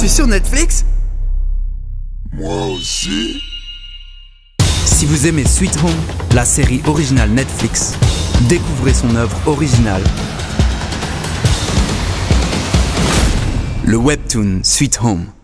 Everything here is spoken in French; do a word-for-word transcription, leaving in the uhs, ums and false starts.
suis sur Netflix? Moi aussi. Si vous aimez Sweet Home, la série originale Netflix, découvrez son œuvre originale, le webtoon Sweet Home.